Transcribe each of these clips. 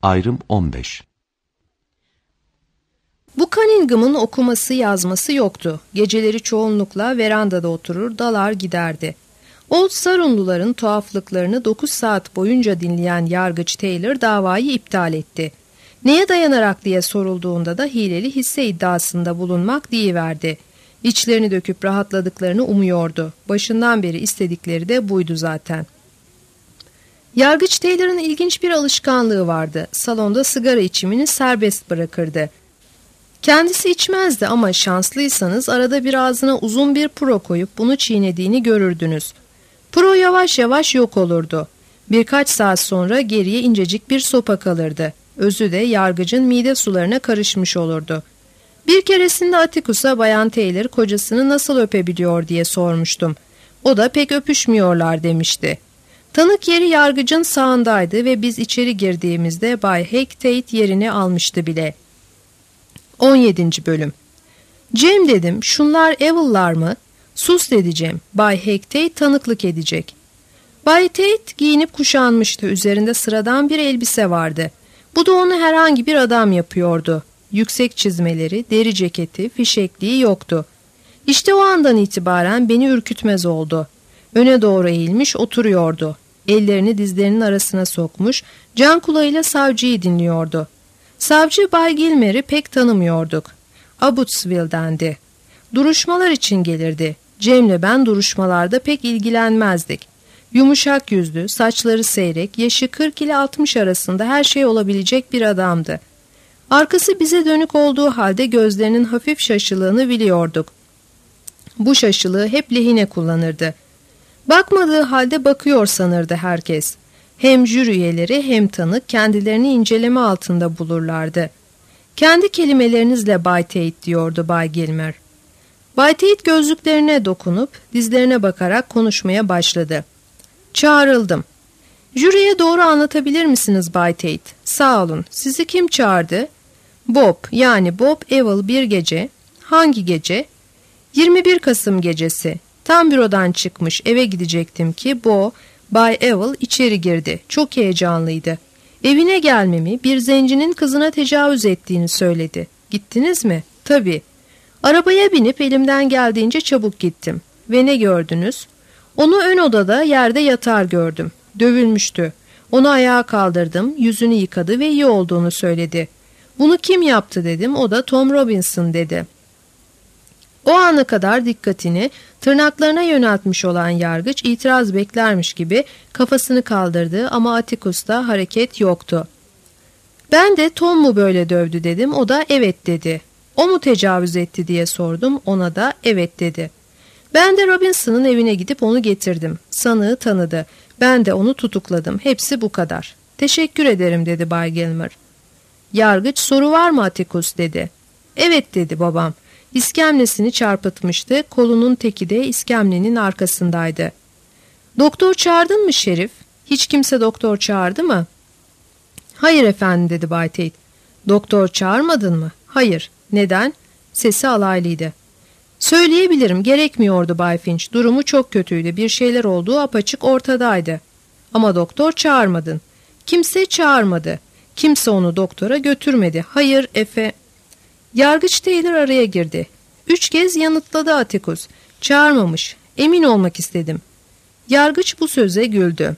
Ayrım 15. Bu Cunningham'ın okuması yazması yoktu. Geceleri çoğunlukla verandada oturur, dalar giderdi. Old Sarunluların tuhaflıklarını 9 saat boyunca dinleyen yargıç Taylor davayı iptal etti. Neye dayanarak diye sorulduğunda da hileli hisse iddiasında bulunmak deyiverdi. İçlerini döküp rahatladıklarını umuyordu. Başından beri istedikleri de buydu zaten. Yargıç Taylor'ın ilginç bir alışkanlığı vardı. Salonda sigara içimini serbest bırakırdı. Kendisi içmezdi ama şanslıysanız arada bir ağzına uzun bir puro koyup bunu çiğnediğini görürdünüz. Puro yavaş yavaş yok olurdu. Birkaç saat sonra geriye incecik bir sopa kalırdı. Özü de yargıcın mide sularına karışmış olurdu. Bir keresinde Atticus'a Bayan Taylor kocasını nasıl öpebiliyor diye sormuştum. O da pek öpüşmüyorlar demişti. Tanık yeri yargıcın sağındaydı ve biz içeri girdiğimizde Bay Hecate yerini almıştı bile. 17. Bölüm. Cem dedim, şunlar Evil'lar mı? Sus dedi Cem. Bay Hecate tanıklık edecek. Bay Tate giyinip kuşanmıştı. Üzerinde sıradan bir elbise vardı. Bu da onu herhangi bir adam yapıyordu. Yüksek çizmeleri, deri ceketi, fişekliği yoktu. İşte o andan itibaren beni ürkütmez oldu. Öne doğru eğilmiş oturuyordu. Ellerini dizlerinin arasına sokmuş, can kulağıyla savcıyı dinliyordu. Savcı Bay Gilmer'i pek tanımıyorduk. Abbotsville'dendi. Duruşmalar için gelirdi. Cem'le ben duruşmalarda pek ilgilenmezdik. Yumuşak yüzlü, saçları seyrek, yaşı 40 ile 60 arasında her şey olabilecek bir adamdı. Arkası bize dönük olduğu halde gözlerinin hafif şaşılığını biliyorduk. Bu şaşılığı hep lehine kullanırdı. Bakmadığı halde bakıyor sanırdı herkes. Hem jüri üyeleri hem tanık kendilerini inceleme altında bulurlardı. Kendi kelimelerinizle Bay Tate diyordu Bay Gilmer. Bay Tate gözlüklerine dokunup dizlerine bakarak konuşmaya başladı. Çağrıldım. Jüriye doğru anlatabilir misiniz Bay Tate? Sağ olun. Sizi kim çağırdı? Bob, yani Bob Evil bir gece. Hangi gece? 21 Kasım gecesi. Tam bürodan çıkmış eve gidecektim ki Bay Evil içeri girdi. Çok heyecanlıydı. Evine gelmemi, bir zencinin kızına tecavüz ettiğini söyledi. Gittiniz mi? Tabii. Arabaya binip elimden geldiğince çabuk gittim. Ve ne gördünüz? Onu ön odada yerde yatar gördüm. Dövülmüştü. Onu ayağa kaldırdım, yüzünü yıkadı ve iyi olduğunu söyledi. Bunu kim yaptı dedim, o da Tom Robinson dedi. O ana kadar dikkatini tırnaklarına yöneltmiş olan yargıç itiraz beklermiş gibi kafasını kaldırdı ama Atticus'ta hareket yoktu. Ben de Tom mu böyle dövdü dedim, o da evet dedi. O mu tecavüz etti diye sordum, ona da evet dedi. Ben de Robinson'ın evine gidip onu getirdim. Sanığı tanıdı. Ben de onu tutukladım. Hepsi bu kadar. Teşekkür ederim dedi Bay Gilmer. Yargıç soru var mı Atticus dedi. Evet dedi babam. İskemlesini çarpıtmıştı. Kolunun teki de iskemlenin arkasındaydı. Doktor çağırdın mı Şerif? Hiç kimse doktor çağırdı mı? Hayır efendim dedi Bay Tate. Doktor çağırmadın mı? Hayır. Neden? Sesi alaylıydı. Söyleyebilirim, gerekmiyordu Bay Finch. Durumu çok kötüydü. Bir şeyler olduğu apaçık ortadaydı. Ama doktor çağırmadın. Kimse çağırmadı. Kimse onu doktora götürmedi. Hayır Efe. Yargıç Taylor araya girdi. 3 kez yanıtladı Atticus. Çağırmamış. Emin olmak istedim. Yargıç bu söze güldü.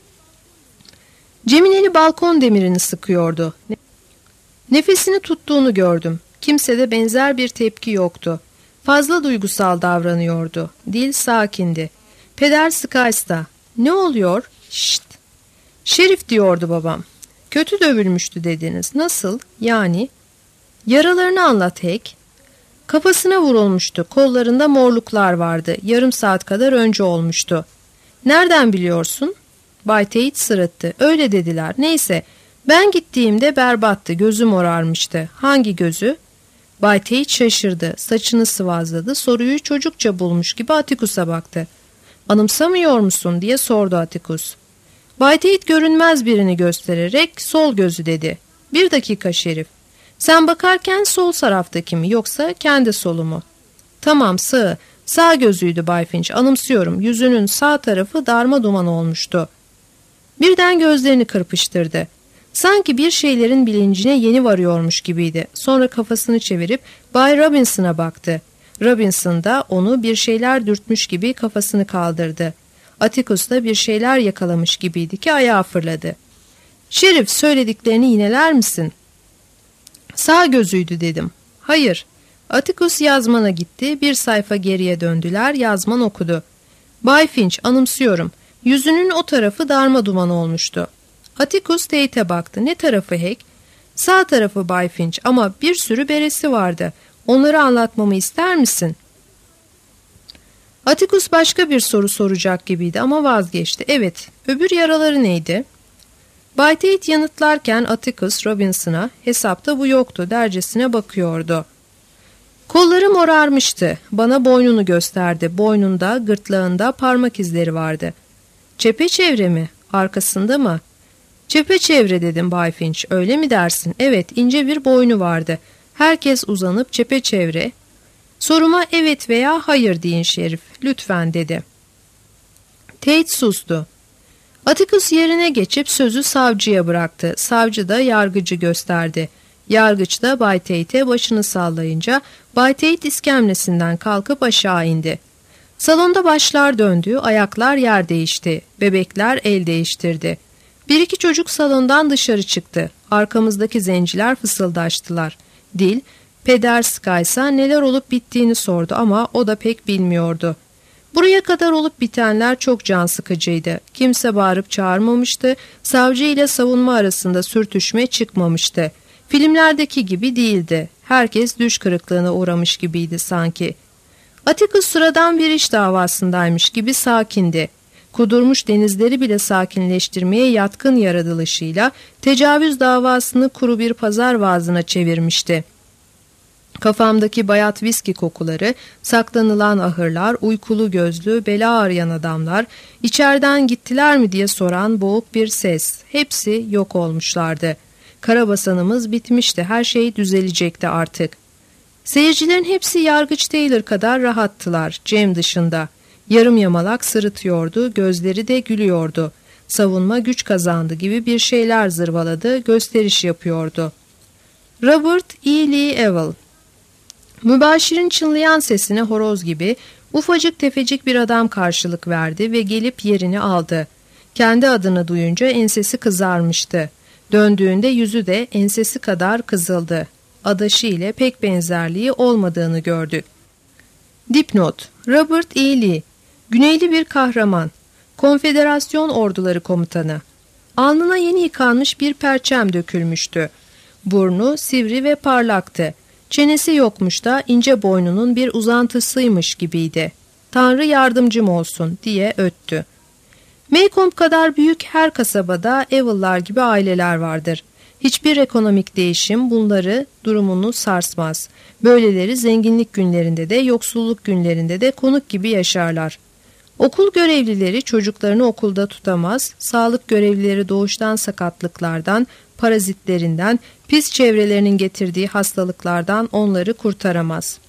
Cem'in eli balkon demirini sıkıyordu. Nefesini tuttuğunu gördüm. Kimsede benzer bir tepki yoktu. Fazla duygusal davranıyordu. Dil sakindi. Peder Skiles''da. Ne oluyor? Şşt. Şerif diyordu babam. Kötü dövülmüştü dediniz. Nasıl? Yani? Yaralarını anlat Hek. Kafasına vurulmuştu. Kollarında morluklar vardı. Yarım saat kadar önce olmuştu. Nereden biliyorsun? Bay Tate sırıttı. Öyle dediler. Neyse. Ben gittiğimde berbattı. Gözü morarmıştı. Hangi gözü? Bay Tate şaşırdı. Saçını sıvazladı. Soruyu çocukça bulmuş gibi Atticus'a baktı. Anımsamıyor musun diye sordu Atticus. Bay Tate görünmez birini göstererek sol gözü dedi. 1 dakika Şerif. Sen bakarken sol taraftaki mi yoksa kendi solu mu? Tamam sağ. Sağ gözüydü Bay Finch. Anımsıyorum. Yüzünün sağ tarafı darma duman olmuştu. Birden gözlerini kırpıştırdı. Sanki bir şeylerin bilincine yeni varıyormuş gibiydi. Sonra kafasını çevirip Bay Robinson'a baktı. Robinson da onu bir şeyler dürtmüş gibi kafasını kaldırdı. Atticus da bir şeyler yakalamış gibiydi ki ayağa fırladı. "Şerif, söylediklerini yineler misin?" "Sağ gözüydü," dedim. "Hayır." Atticus yazmana gitti. Bir sayfa geriye döndüler. Yazman okudu. "Bay Finch, anımsıyorum. Yüzünün o tarafı darma duman olmuştu." Atticus Tate'e baktı. "Ne tarafı Hek?" "Sağ tarafı Bay Finch, ama bir sürü beresi vardı. Onları anlatmamı ister misin?" Atticus başka bir soru soracak gibiydi ama vazgeçti. "Evet, öbür yaraları neydi?" Bay Tate yanıtlarken Atticus Robinson'a "Hesapta bu yoktu," dercesine bakıyordu. "Kolları morarmıştı. Bana boynunu gösterdi. Boynunda, gırtlağında parmak izleri vardı." "Çepeçevre mi? Arkasında mı?" "Çepeçevre," dedim Bay Finch. "Öyle mi dersin?" "Evet, ince bir boynu vardı. Herkes uzanıp çepeçevre." "Soruma evet veya hayır deyin Şerif, lütfen," dedi. Tate sustu. Atticus yerine geçip sözü savcıya bıraktı. Savcı da yargıcı gösterdi. Yargıç da Bay Tate'e başını sallayınca Bay Tate iskemlesinden kalkıp aşağı indi. Salonda başlar döndü, ayaklar yer değişti. Bebekler el değiştirdi. Bir iki çocuk salondan dışarı çıktı. Arkamızdaki zenciler fısıldaştılar. Dil, Peder Skysa neler olup bittiğini sordu ama o da pek bilmiyordu. Buraya kadar olup bitenler çok can sıkıcıydı. Kimse bağırıp çağırmamıştı, savcı ile savunma arasında sürtüşme çıkmamıştı. Filmlerdeki gibi değildi. Herkes düş kırıklığına uğramış gibiydi sanki. Atticus sıradan bir iş davasındaymış gibi sakindi. Kudurmuş denizleri bile sakinleştirmeye yatkın yaratılışıyla tecavüz davasını kuru bir pazar vaazına çevirmişti. Kafamdaki bayat viski kokuları, saklanılan ahırlar, uykulu gözlü, bela arayan adamlar, içeriden gittiler mi diye soran boğuk bir ses, hepsi yok olmuşlardı. Karabasanımız bitmişti, her şey düzelecekti artık. Seyircilerin hepsi Yargıç Taylor kadar rahattılar, Cem dışında. Yarım yamalak sırıtıyordu, gözleri de gülüyordu. Savunma güç kazandı gibi bir şeyler zırvaladı, gösteriş yapıyordu. Robert E. Lee Ewell. Mübaşirin çınlayan sesine horoz gibi ufacık tefecik bir adam karşılık verdi ve gelip yerini aldı. Kendi adını duyunca ensesi kızarmıştı. Döndüğünde yüzü de ensesi kadar kızıldı. Adaşı ile pek benzerliği olmadığını gördük. Dipnot: Robert E. Lee, Güneyli bir kahraman, Konfederasyon orduları komutanı. Alnına yeni yıkanmış bir perçem dökülmüştü. Burnu sivri ve parlaktı. Çenesi yokmuş da ince boynunun bir uzantısıymış gibiydi. "Tanrı yardımcım olsun," diye öttü. Maycomb kadar büyük her kasabada Ewell'lar gibi aileler vardır. Hiçbir ekonomik değişim bunları, durumunu sarsmaz. Böyleleri zenginlik günlerinde de yoksulluk günlerinde de konuk gibi yaşarlar. Okul görevlileri çocuklarını okulda tutamaz, sağlık görevlileri doğuştan sakatlıklardan, parazitlerinden, pis çevrelerinin getirdiği hastalıklardan onları kurtaramaz.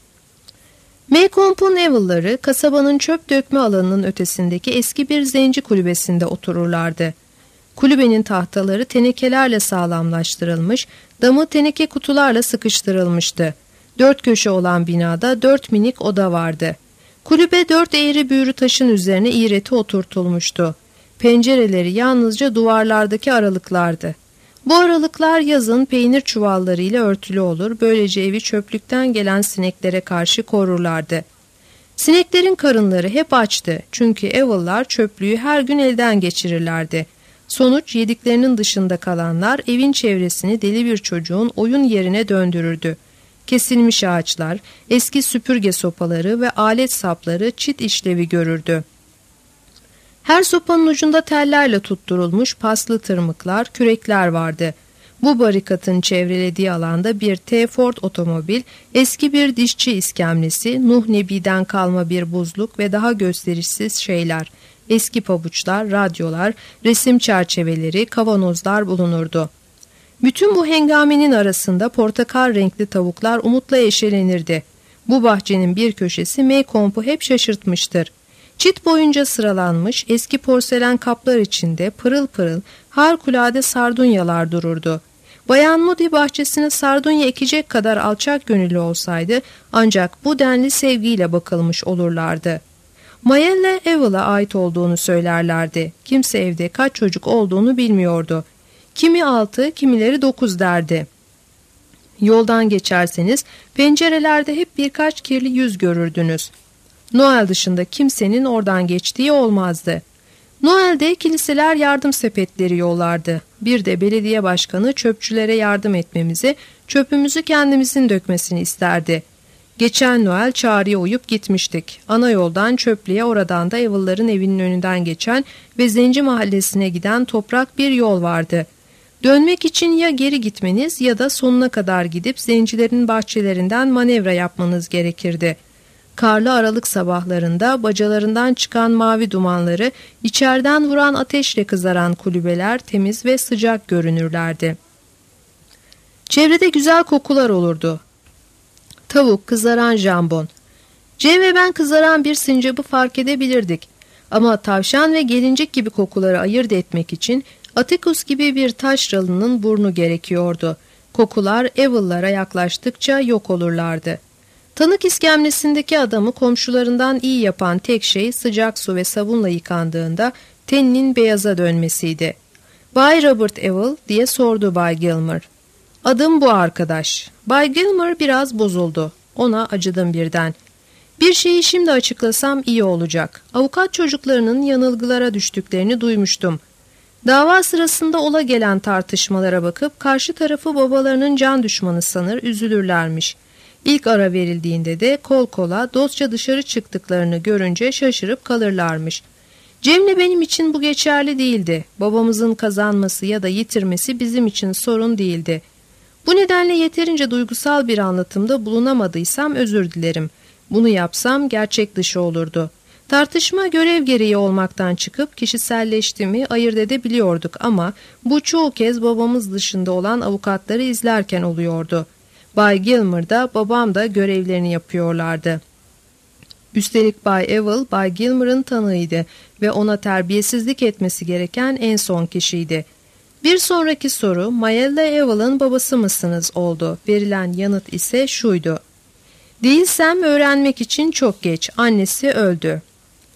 Maycomb'un Ewell'ları kasabanın çöp dökme alanının ötesindeki eski bir zenci kulübesinde otururlardı. Kulübenin tahtaları tenekelerle sağlamlaştırılmış, damı teneke kutularla sıkıştırılmıştı. 4 köşe olan binada 4 minik oda vardı. Kulübe 4 eğri büğrü taşın üzerine iğreti oturtulmuştu. Pencereleri yalnızca duvarlardaki aralıklardı. Bu aralıklar yazın peynir çuvallarıyla örtülü olur, böylece evi çöplükten gelen sineklere karşı korurlardı. Sineklerin karınları hep açtı çünkü Ewell'lar çöplüğü her gün elden geçirirlerdi. Sonuç, yediklerinin dışında kalanlar evin çevresini deli bir çocuğun oyun yerine döndürürdü. Kesilmiş ağaçlar, eski süpürge sopaları ve alet sapları çit işlevi görürdü. Her sopanın ucunda tellerle tutturulmuş paslı tırmıklar, kürekler vardı. Bu barikatın çevrelediği alanda bir T. Ford otomobil, eski bir dişçi iskemlesi, Nuh Nebi'den kalma bir buzluk ve daha gösterişsiz şeyler, eski pabuçlar, radyolar, resim çerçeveleri, kavanozlar bulunurdu. Bütün bu hengamenin arasında portakal renkli tavuklar umutla eşelenirdi. Bu bahçenin bir köşesi Maycomb'u hep şaşırtmıştır. Çit boyunca sıralanmış eski porselen kaplar içinde pırıl pırıl harikulade sardunyalar dururdu. Bayan Moody bahçesine sardunya ekecek kadar alçak gönüllü olsaydı ancak bu denli sevgiyle bakılmış olurlardı. Mayella Evel'a ait olduğunu söylerlerdi. Kimse evde kaç çocuk olduğunu bilmiyordu. Kimi 6, kimileri 9 derdi. Yoldan geçerseniz pencerelerde hep birkaç kirli yüz görürdünüz. Noel dışında kimsenin oradan geçtiği olmazdı. Noel'de kiliseler yardım sepetleri yollardı. Bir de belediye başkanı çöpçülere yardım etmemizi, çöpümüzü kendimizin dökmesini isterdi. Geçen Noel çağrıya uyup gitmiştik. Ana yoldan çöplüğe, oradan da Evel'ların evinin önünden geçen ve Zenci mahallesine giden toprak bir yol vardı. Dönmek için ya geri gitmeniz ya da sonuna kadar gidip zencilerin bahçelerinden manevra yapmanız gerekirdi. Karlı aralık sabahlarında bacalarından çıkan mavi dumanları, içeriden vuran ateşle kızaran kulübeler temiz ve sıcak görünürlerdi. Çevrede güzel kokular olurdu. Tavuk, kızaran jambon. Cem ve ben kızaran bir sincabı fark edebilirdik. Ama tavşan ve gelincik gibi kokuları ayırt etmek için Atticus gibi bir taşralının burnu gerekiyordu. Kokular Evel'lara yaklaştıkça yok olurlardı. Tanık iskemlesindeki adamı komşularından iyi yapan tek şey sıcak su ve sabunla yıkandığında teninin beyaza dönmesiydi. "Bay Robert Evel?" diye sordu Bay Gilmer. "Adım bu arkadaş." Bay Gilmer biraz bozuldu. Ona acıdım birden. "Bir şeyi şimdi açıklasam iyi olacak. Avukat çocuklarının yanılgılara düştüklerini duymuştum. Dava sırasında ola gelen tartışmalara bakıp karşı tarafı babalarının can düşmanı sanır, üzülürlermiş. İlk ara verildiğinde de kol kola dostça dışarı çıktıklarını görünce şaşırıp kalırlarmış. Cem'le benim için bu geçerli değildi. Babamızın kazanması ya da yitirmesi bizim için sorun değildi. Bu nedenle yeterince duygusal bir anlatımda bulunamadıysam özür dilerim. Bunu yapsam gerçek dışı olurdu. Tartışma görev gereği olmaktan çıkıp kişiselleşti mi ayırt edebiliyorduk ama bu çoğu kez babamız dışında olan avukatları izlerken oluyordu. Bay Gilmer da babam da görevlerini yapıyorlardı. Üstelik Bay Evel, Bay Gilmer'ın tanığıydı ve ona terbiyesizlik etmesi gereken en son kişiydi. Bir sonraki soru, Mayella Evel'ın babası mısınız oldu. Verilen yanıt ise şuydu: "Değilsem öğrenmek için çok geç, annesi öldü."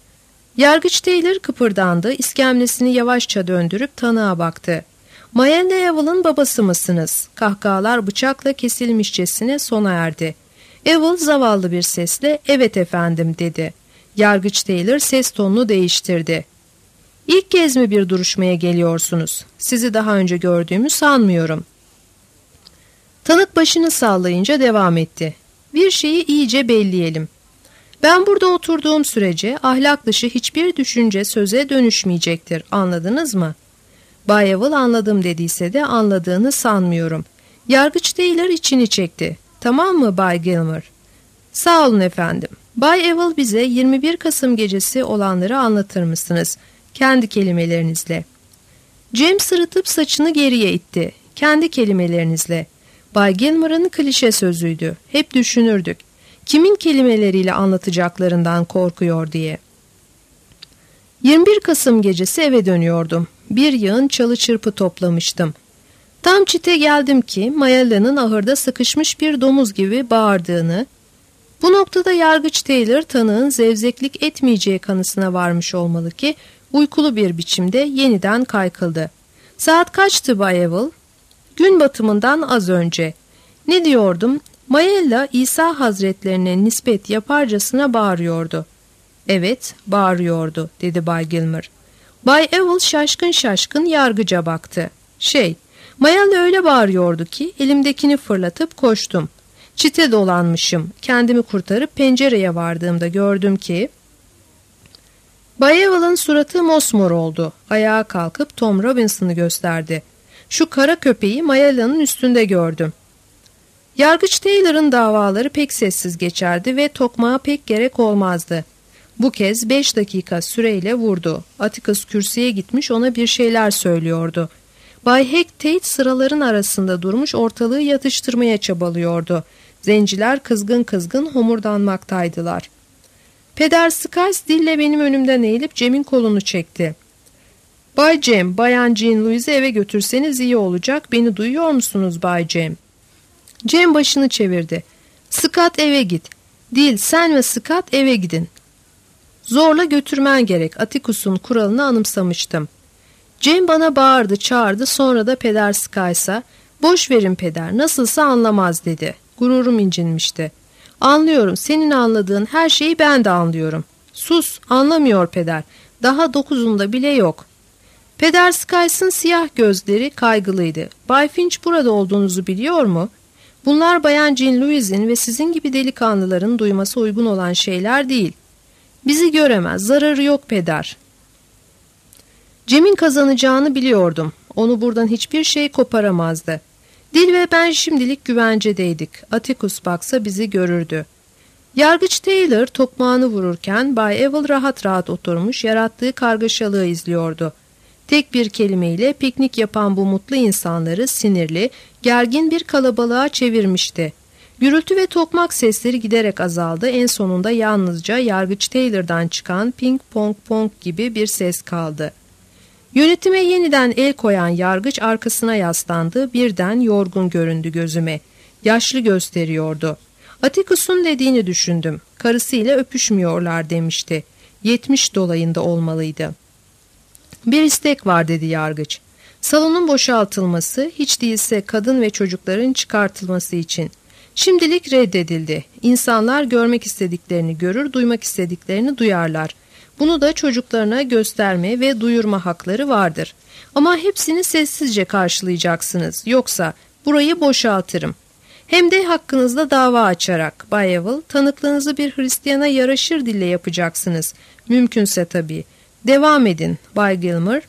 Yargıç Taylor kıpırdandı, iskemlesini yavaşça döndürüp tanığa baktı. "Mayella Evel'ın babası mısınız?" Kahkahalar bıçakla kesilmişçesine sona erdi. Evel zavallı bir sesle "Evet efendim" dedi. Yargıç Taylor ses tonunu değiştirdi. "İlk kez mi bir duruşmaya geliyorsunuz? Sizi daha önce gördüğümü sanmıyorum." Tanık başını sallayınca devam etti. "Bir şeyi iyice belleyelim. Ben burada oturduğum sürece ahlak dışı hiçbir düşünce söze dönüşmeyecektir. Anladınız mı?" Bay Evel anladım dediyse de anladığını sanmıyorum. Yargıç Taylor içini çekti. "Tamam mı Bay Gilmer?" "Sağ olun efendim. Bay Evel bize 21 Kasım gecesi olanları anlatır mısınız? Kendi kelimelerinizle." Cem sırıtıp saçını geriye itti. "Kendi kelimelerinizle." Bay Gilmer'ın klişe sözüydü. Hep düşünürdük. Kimin kelimeleriyle anlatacaklarından korkuyor diye. 21 Kasım gecesi eve dönüyordum. Bir yığın çalı çırpı toplamıştım. Tam çite geldim ki Mayella'nın ahırda sıkışmış bir domuz gibi bağırdığını, bu noktada Yargıç Taylor tanığın zevzeklik etmeyeceği kanısına varmış olmalı ki uykulu bir biçimde yeniden kaykıldı. "Saat kaçtı Bay Evel?" "Gün batımından az önce." "Ne diyordum? Mayella İsa Hazretlerine nispet yaparcasına bağırıyordu." "Evet, bağırıyordu," dedi Bay Gilmer. Bay Evel şaşkın şaşkın yargıca baktı. Mayella öyle bağırıyordu ki elimdekini fırlatıp koştum. Çite dolanmışım. Kendimi kurtarıp pencereye vardığımda gördüm ki..." Bay Evel'ın suratı mosmor oldu. Ayağa kalkıp Tom Robinson'ı gösterdi. "Şu kara köpeği Mayella'nın üstünde gördüm." Yargıç Taylor'ın davaları pek sessiz geçerdi ve tokmağa pek gerek olmazdı. Bu kez 5 dakika süreyle vurdu. Atticus kürsüye gitmiş ona bir şeyler söylüyordu. Bay Hecate sıraların arasında durmuş ortalığı yatıştırmaya çabalıyordu. Zenciler kızgın kızgın homurdanmaktaydılar. Peder Skiles dille benim önümden eğilip Cem'in kolunu çekti. Bay Cem, Bayan Jean Louise'i eve götürseniz iyi olacak. Beni duyuyor musunuz Bay Cem? Cem başını çevirdi. Scott eve git. Dil, sen ve Scott eve gidin. Zorla götürmen gerek. Atticus'un kuralını anımsamıştım. Cem bana bağırdı, çağırdı, sonra da Peder Skiles'a boş verin peder, nasılsa anlamaz dedi. Gururum incinmişti. Anlıyorum, senin anladığın her şeyi ben de anlıyorum. Sus, anlamıyor peder. Daha 9'unda bile yok. Peder Skiles'ın siyah gözleri kaygılıydı. Bay Finch burada olduğunuzu biliyor mu? Bunlar Bayan Jean Louise'in ve sizin gibi delikanlıların duyması uygun olan şeyler değil. Bizi göremez, zararı yok peder. Cem'in kazanacağını biliyordum. Onu buradan hiçbir şey koparamazdı. Dil ve ben şimdilik güvencedeydik. Atticus baksa bizi görürdü. Yargıç Taylor tokmağını vururken Bay Evil rahat rahat oturmuş yarattığı kargaşalığı izliyordu. Tek bir kelimeyle piknik yapan bu mutlu insanları sinirli, gergin bir kalabalığa çevirmişti. Gürültü ve tokmak sesleri giderek azaldı. En sonunda yalnızca Yargıç Taylor'dan çıkan ping pong pong gibi bir ses kaldı. Yönetime yeniden el koyan yargıç arkasına yaslandı. Birden yorgun göründü gözüme. Yaşlı gösteriyordu. Atticus'un dediğini düşündüm. Karısıyla öpüşmüyorlar demişti. 70 dolayında olmalıydı. Bir istek var dedi yargıç. Salonun boşaltılması, hiç değilse kadın ve çocukların çıkartılması için. Şimdilik reddedildi. İnsanlar görmek istediklerini görür, duymak istediklerini duyarlar. Bunu da çocuklarına gösterme ve duyurma hakları vardır. Ama hepsini sessizce karşılayacaksınız. Yoksa burayı boşaltırım. Hem de hakkınızda dava açarak. Bay Evil, tanıklığınızı bir Hristiyana yaraşır dille yapacaksınız. Mümkünse tabii. Devam edin Bay Gilmer.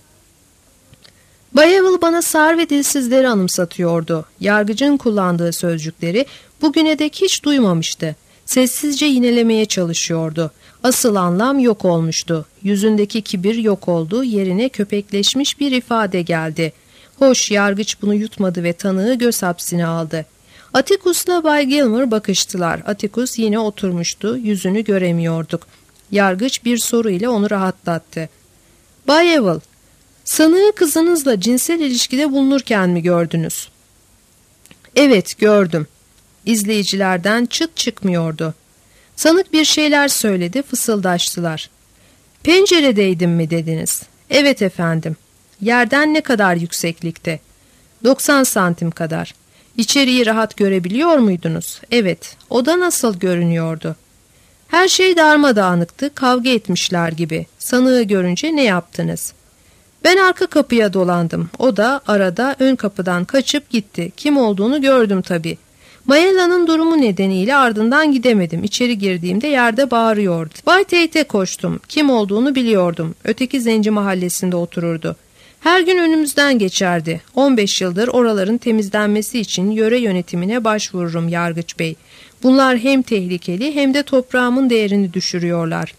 Bay Evil bana sağır ve dilsizleri anımsatıyordu. Yargıcın kullandığı sözcükleri bugüne dek hiç duymamıştı. Sessizce yinelemeye çalışıyordu. Asıl anlam yok olmuştu. Yüzündeki kibir yok oldu, yerine köpekleşmiş bir ifade geldi. Hoş, yargıç bunu yutmadı ve tanığı göz hapsine aldı. Atticus'la Bay Gilmer bakıştılar. Atticus yine oturmuştu, yüzünü göremiyorduk. Yargıç bir soru ile onu rahatlattı. Bay Evil, sanığı kızınızla cinsel ilişkide bulunurken mi gördünüz? Evet, gördüm. İzleyicilerden çıt çıkmıyordu. Sanık bir şeyler söyledi, fısıldaştılar. Penceredeydim mi dediniz? Evet efendim. Yerden ne kadar yükseklikte? 90 santim kadar. İçeriği rahat görebiliyor muydunuz? Evet. Oda nasıl görünüyordu? Her şey darmadağınıktı, kavga etmişler gibi. Sanığı görünce ne yaptınız? Ben arka kapıya dolandım. O da arada ön kapıdan kaçıp gitti. Kim olduğunu gördüm tabii. Mayella'nın durumu nedeniyle ardından gidemedim. İçeri girdiğimde yerde bağırıyordu. Bay Tate'e koştum. Kim olduğunu biliyordum. Öteki zenci mahallesinde otururdu. Her gün önümüzden geçerdi. 15 yıldır oraların temizlenmesi için yöre yönetimine başvururum Yargıç Bey. Bunlar hem tehlikeli hem de toprağımın değerini düşürüyorlar.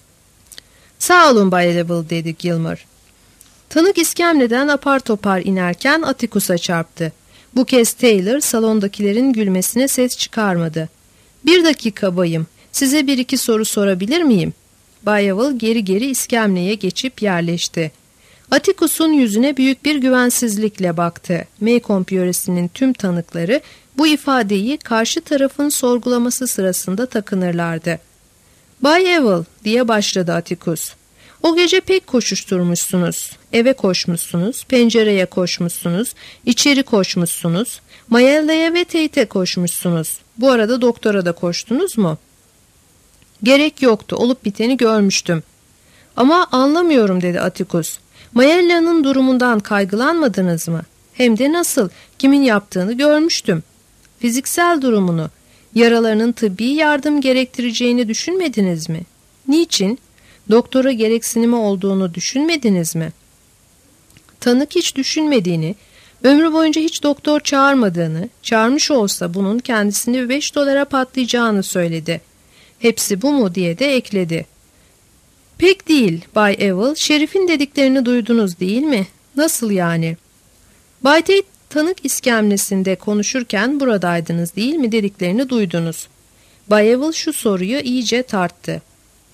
Sağ olun Bay Evil dedi Gilmer. Tanık iskemleden apar topar inerken Atticus'a çarptı. Bu kez Taylor salondakilerin gülmesine ses çıkarmadı. Bir dakika bayım, size bir iki soru sorabilir miyim? Bay Evil geri geri iskemleye geçip yerleşti. Atticus'un yüzüne büyük bir güvensizlikle baktı. Maycomb yöresinin tüm tanıkları bu ifadeyi karşı tarafın sorgulaması sırasında takınırlardı. Bay Evil diye başladı Atticus. O gece pek koşuşturmuşsunuz. Eve koşmuşsunuz, pencereye koşmuşsunuz, içeri koşmuşsunuz, Mayella'ya ve Tate'e koşmuşsunuz. Bu arada doktora da koştunuz mu? Gerek yoktu, olup biteni görmüştüm. Ama anlamıyorum dedi Atticus. Mayella'nın durumundan kaygılanmadınız mı? Hem de nasıl, kimin yaptığını görmüştüm. Fiziksel durumunu, yaralarının tıbbi yardım gerektireceğini düşünmediniz mi? Niçin? Doktora gereksinimi olduğunu düşünmediniz mi? Tanık hiç düşünmediğini, ömrü boyunca hiç doktor çağırmadığını, çağırmış olsa bunun kendisini 5 dolara patlayacağını söyledi. Hepsi bu mu diye de ekledi. Pek değil Bay Evil, Şerif'in dediklerini duydunuz değil mi? Nasıl yani? Bay Tate tanık iskemlesinde konuşurken buradaydınız değil mi dediklerini duydunuz. Bay Evil şu soruyu iyice tarttı.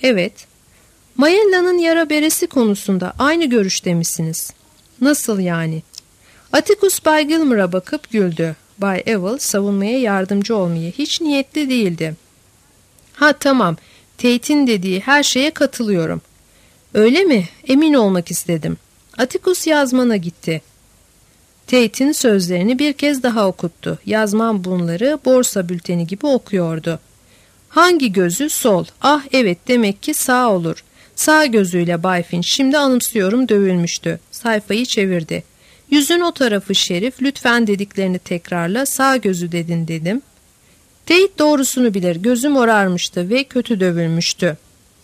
Evet. Mayella'nın yara beresi konusunda aynı görüşte misiniz? Nasıl yani? Atticus Bay Gilmer'a bakıp güldü. Bay Ewell savunmaya yardımcı olmaya hiç niyetli değildi. Ha tamam, Tate'in dediği her şeye katılıyorum. Öyle mi? Emin olmak istedim. Atticus yazmana gitti. Tate'in sözlerini bir kez daha okuttu. Yazman bunları borsa bülteni gibi okuyordu. Hangi gözü? Sol. Ah evet, demek ki sağ olur. Sağ gözüyle Bay Finch, şimdi anımsıyorum, dövülmüştü. Sayfayı çevirdi. Yüzün o tarafı Şerif, lütfen dediklerini tekrarla, sağ gözü dedin dedim. Tate doğrusunu bilir, gözü morarmıştı ve kötü dövülmüştü.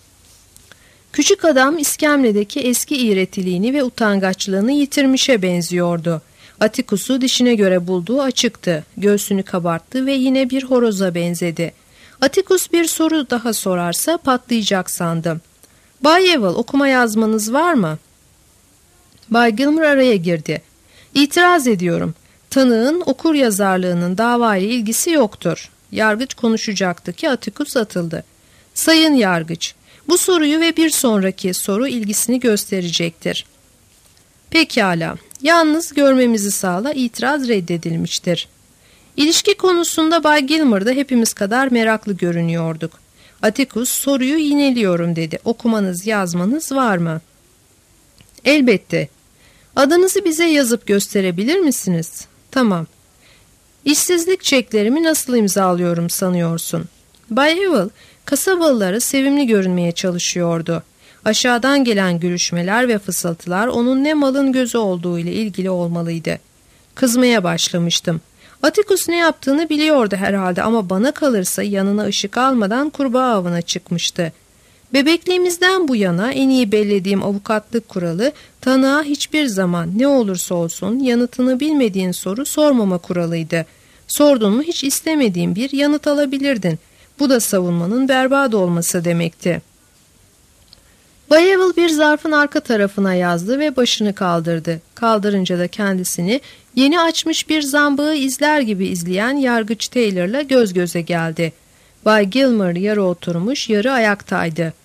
Küçük adam iskemledeki eski iğretiliğini ve utangaçlığını yitirmişe benziyordu. Atticus'u dişine göre bulduğu açıktı. Göğsünü kabarttı ve yine bir horoza benzedi. Atticus bir soru daha sorarsa patlayacak sandım. Bay Ewell, okuma yazmanız var mı? Bay Gilmer araya girdi. İtiraz ediyorum. Tanığın okur yazarlığının davayla ilgisi yoktur. Yargıç konuşacaktı ki Atticus atıldı. Sayın Yargıç, bu soruyu ve bir sonraki soru ilgisini gösterecektir. Pekala, yalnız görmemizi sağla, itiraz reddedilmiştir. İlişki konusunda Bay Gilmer'da hepimiz kadar meraklı görünüyorduk. Atticus, soruyu yineliyorum dedi. Okumanız yazmanız var mı? Elbette. Adınızı bize yazıp gösterebilir misiniz? Tamam. İşsizlik çeklerimi nasıl imzalıyorum sanıyorsun? Bay Ewell, kasabalılara sevimli görünmeye çalışıyordu. Aşağıdan gelen gülüşmeler ve fısıltılar onun ne malın gözü olduğu ile ilgili olmalıydı. Kızmaya başlamıştım. Atticus ne yaptığını biliyordu herhalde ama bana kalırsa yanına ışık almadan kurbağa avına çıkmıştı. Bebekliğimizden bu yana en iyi bellediğim avukatlık kuralı, tanığa hiçbir zaman ne olursa olsun yanıtını bilmediğin soru sormama kuralıydı. Sordun mu hiç istemediğin bir yanıt alabilirdin. Bu da savunmanın berbat olması demekti. Bay Ewell bir zarfın arka tarafına yazdı ve başını kaldırdı. Kaldırınca da kendisini yeni açmış bir zambağı izler gibi izleyen Yargıç Taylor'la göz göze geldi. Bay Gilmer yarı oturmuş, yarı ayaktaydı.